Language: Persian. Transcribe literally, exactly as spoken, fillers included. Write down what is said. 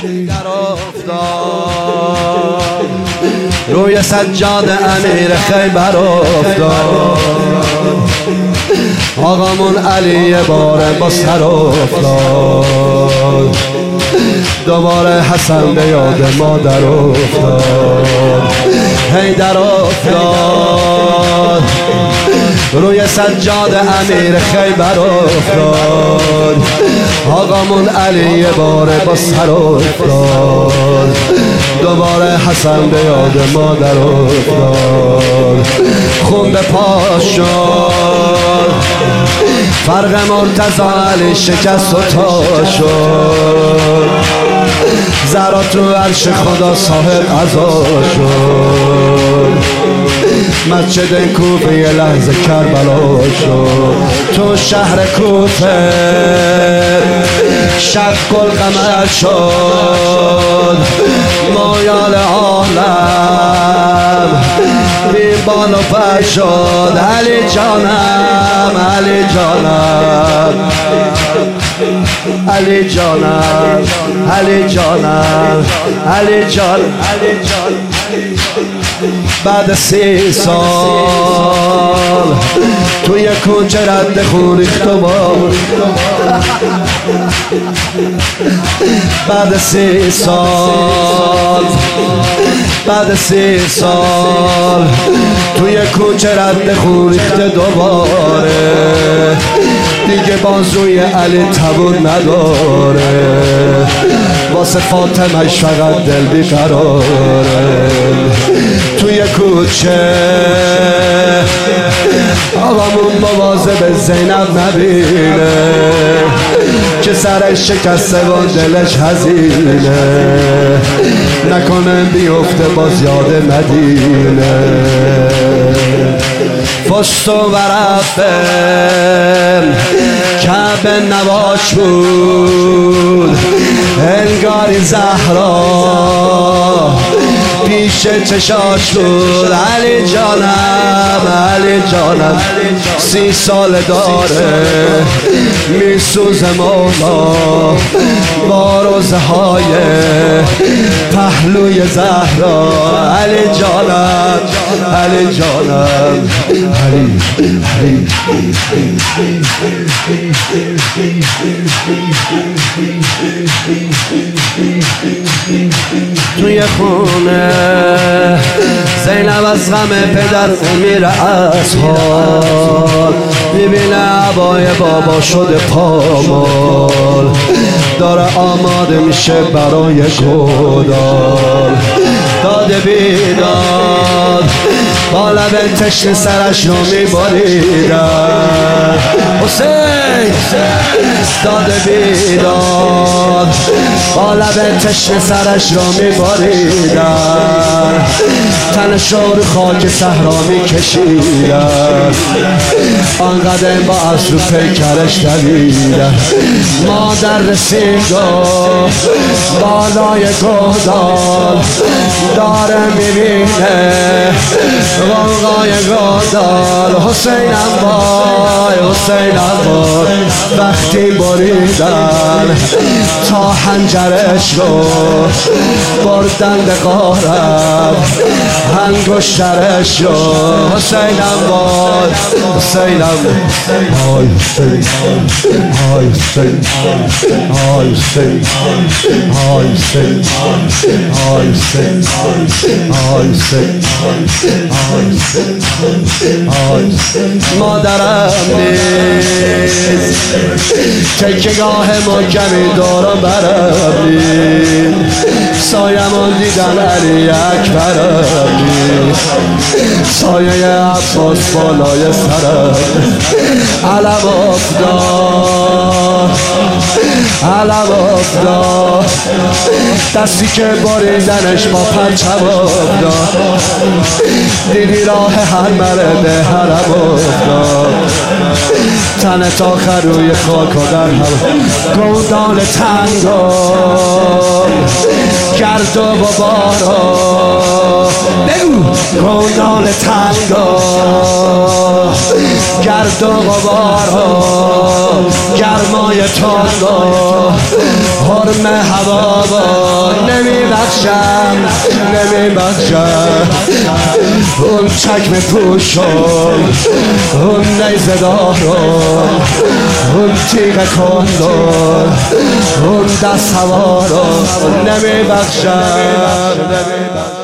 در افتاد روی سجاد امیر خیبر افتاد آقامون علی باره با سر افتاد دوباره حسن به یاد مادر افتاد هی در افتاد روی سجاد امیر خیبر افتاد آقامون علی باره با سر افتاد دوباره حسن به یاد مادر افتاد خون به پاش شد فرق مرتضی علی شکست و تا شد زهرا تو عرش خدا صاحب عزا شد مسجد کوفه یه لحظه کربلا شد تو شهر کوفه شق القمر شد مایال عالم بی بال و پر شد علی جانم علی جانم علی جانم علی جانم علی جان بعد سی سال توی کوچه رد خون ریخت و بار بعد سی سال بعد سی سال توی کوچه رد خون ریخت دوباره دیگه بازوی علی تبون نداره واسه فاطمه‌اش فقط دل بیقراره توی کوچه آقامون مواظب زینب نبینه که سرش شکسته و دلش حزینه نکنه بیفته باز یاد مدینه فست و ورفه کعبه نواش بود انگاری زهرا پیش چشاش بود علی جانم علی جانم سی سال داره میسوزه مولا با روزهای پهلوی زهرا علی جانم علی جانم علی علی توی خونه زینب از غم پدر میره از حال میبینه عبای بابا شده پامال داره آماده میشه برای گودال داده بیداد با لب تشن سرش رو میباریدن حسین داده بیداد با لب تشن سرش رو میباریدن تنش رو خاک صحرا میکشیدن آنقدر با از رو پیکرش دویدن مادر رسیدن بالای گودال داره میبینه غوغای گودال حسینم وای حسینم وای وقتی بریدن تا حنجرش رو بردن به غارت انگشترش رو حسینم وای حسینم وای حسین وای حسین وای حسین وای حسین وای حسین وای حسین مادرم نیست تکیگاه محکمی دارم برم نیست سایمون دیدن علی اکبرم نیست سایه عباس بالای سرم علم افتاد علم افتاد دستی که بریدنش با پرچم افتاد دیدی راه هر مرد حرم افتاد تن تا خروی خاک و در هم گودال تنگا گرد و بارا گودال تنگا گرد و بارا گرمای تانگا حرم هوا بخشم نمی بخشم اون چکم پوشم اون نیزه دارم اون تیغ کندم اون دست هوارم نمی بخشم